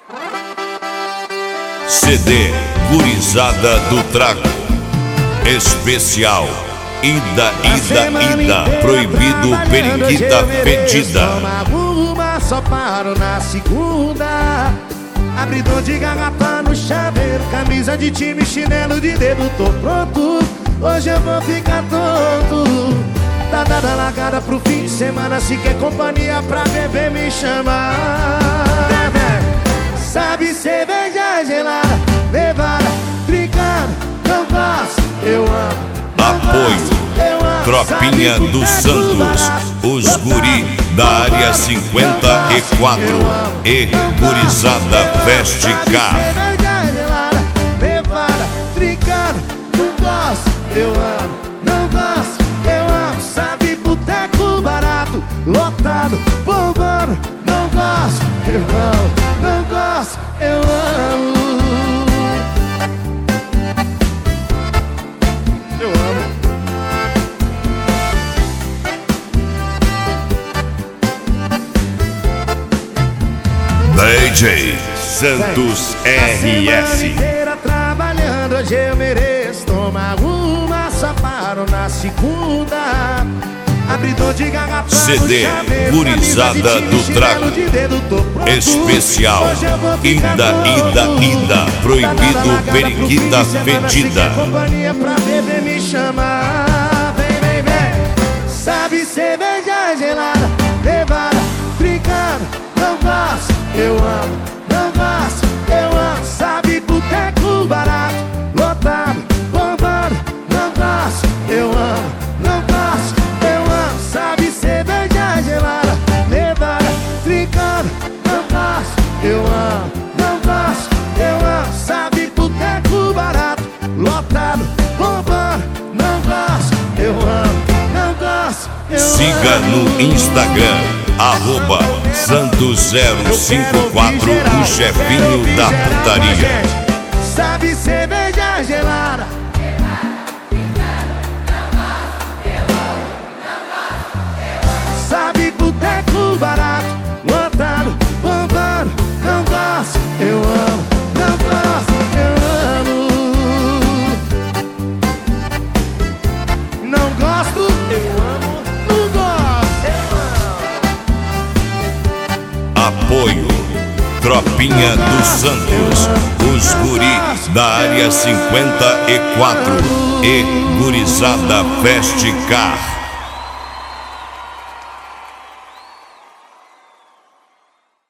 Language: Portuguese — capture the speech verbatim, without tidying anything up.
C D Gurizada do Trago. Especial Ida, Ida, Ida. Proibido periquita fedida. Uma só paro na segunda. Abridor de garrafa no chaveiro, camisa de time, chinelo de dedo, tô pronto. Hoje eu vou ficar tonto. Tá dada a largada pro fim de semana. Se quer companhia pra beber, me chama. Sabe cerveja gelada, levada, trincando, não gosto, eu amo. Apoio Tropinha dos Santos, os guri da área cinquenta e quatro e Gurizada Veste Car. Levada, trincando, não gosto, eu amo. Não gosto, eu amo. Sabe boteco barato, lotado, bombando. Não gosto, eu amo. Não gosto, eu amo. Eu amo. D J Santos R S. Inteira trabalhando, hoje eu mereço tomar uma, só paro na segunda. Abridor de garrafa, C D Gurizada do Trago. Especial Ida, Ida, Ida. Proibido periquita fedida. Companhia pra beber, me chama. Vem, vem, vem. Sabe cerveja gelada, levada, trincando, não gosto, eu amo. Não gosto, eu amo. Sabe boteco barato, lotado, bombando. Não gosto, eu amo. Não gosto, eu amo. Sabe cerveja gelada, levada, trincando, não gosto, eu amo. Não gosto, eu amo. Sabe boteco barato, lotado, bombando. Não gosto, eu amo. Não gosto, eu amo. Siga no Instagram, arroba Santos zero cinco quatro, o chefinho da putaria. Sabe cerveja gelada, sabe boteco barato, lotado, bombando. Não gosto, eu amo. Não gosto, eu amo. Não gosto, eu amo. Não gosto, eu amo. Apoio Tropinha dos Santos, os guri da área cinquenta e quatro e Gurizada Veste Car.